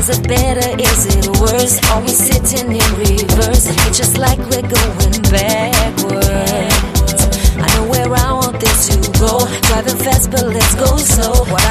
Is it better? Is it worse? Are we sitting in reverse? It's just like we're going backwards. I know where I want this to go. Driving fast, but let's go slow.